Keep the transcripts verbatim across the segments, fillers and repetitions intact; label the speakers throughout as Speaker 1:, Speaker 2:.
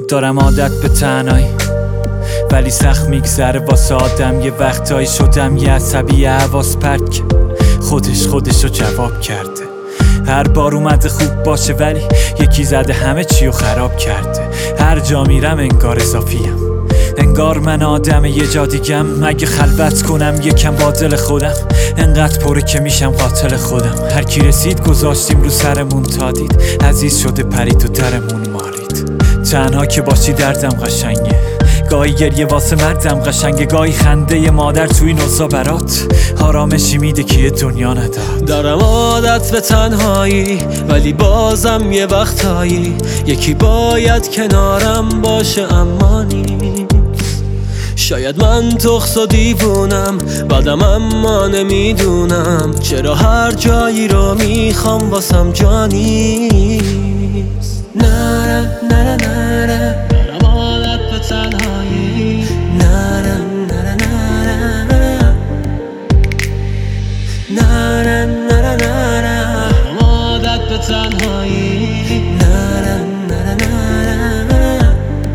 Speaker 1: دارم عادت به تنهایی، ولی سخت میگذره واسه آدم. یه وقتایی شدم یه عصبی حواس پرت که خودش خودشو جواب کرده. هر بار اومده خوب باشه ولی یکی زده همه چیو خراب کرده. هر جا میرم انگار اضافیم، انگار من آدم یه جا دیگم. مگه خلوت کنم یکم با دل خودم؟ انقدر پره که میشم قاتل خودم. هر کی رسید گذاشتیم رو سرمون تا دید عزیز شده پرید و درمون مالید. تنها که باشی دردم قشنگه، گاهی گریه واسه مردم قشنگه، گاهی خنده ی مادر توی نوزا برات آرامشی میده که یه دنیا نداد.
Speaker 2: دارم عادت به تنهایی ولی بازم یه وقتایی یکی باید کنارم باشه، اما نیست. شاید من تخص و دیوونم بعدم، اما نمیدونم چرا هر جایی رو میخوام واسم جا نیست. نره نره نره دارم عادت به تنهایی، نره نره نره نره نره نره دارم عادت به تنهایی، نره نره نره.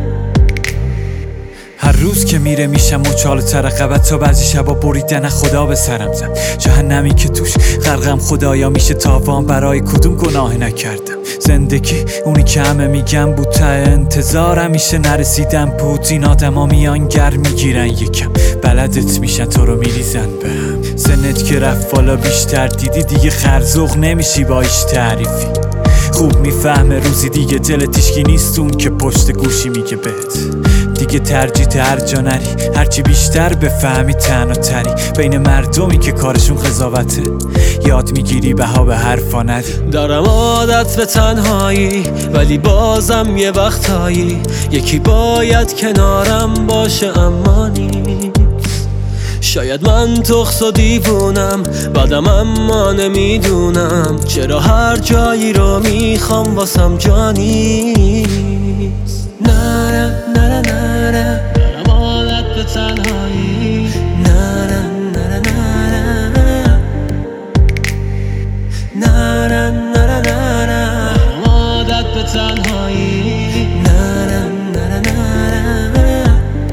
Speaker 1: هر روز که میره میشم مچاله تر رقبت تا بعضی شبا بریدن خدا به سرم زد. جهنمی که توش غرقم خدایا میشه تاوان برای کدوم گناه نکردم. زندگی اونی که همه میگم بود ته انتظارم میشه نرسیدم بود. این آدم ها میان گر میگیرن یکم بلدت میشن تو رو میریزن به هم. سنت که رفت بالا بیشتر دیدی دیگه خرزوق نمیشی با ایش تعریفی. خوب میفهمه روزی دیگه دل تیشکی نیست اون که پشت گوشی میگه بهت دیگه ترجیح هر جا نری. هرچی بیشتر بفهمی تنها تری بین مردمی که کارشون قضاوته، یاد میگیری بها به حرفا ندی.
Speaker 2: دارم عادت به تنهایی ولی بازم یه وقتایی یکی باید کنارم باشه، اما نیست. شاید من تخص و دیوونم بعدم، اما نمیدونم چرا هر جایی رو میخوام واسم جا نیست. نره نره نره دارم عادت به تنهایی، نره نره نره نره نره نره دارم عادت به تنهایی، نره نره نره.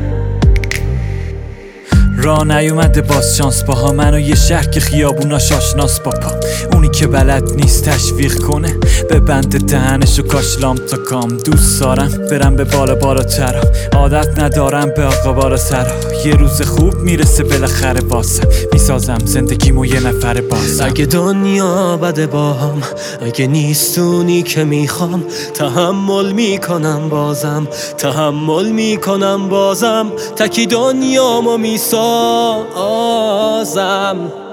Speaker 1: راه نیومده باز شانس باها منو یه شهر که خیابوناش آشناس با پا. اونی که بلد نیست تشویق کنه به بند دهنشو کاشلام تا کام. دوست دارم برم به بالا بالاترا، عادت ندارم به آقا بالا سرا. یه روز خوب میرسه بالاخره بازم میسازم زندگیمو یه نفر بازم.
Speaker 2: اگه دنیا بده باهم، اگه نیستونی که میخوام، تحمل میکنم بازم، تحمل میکنم بازم، تکی دنیامو میسازم.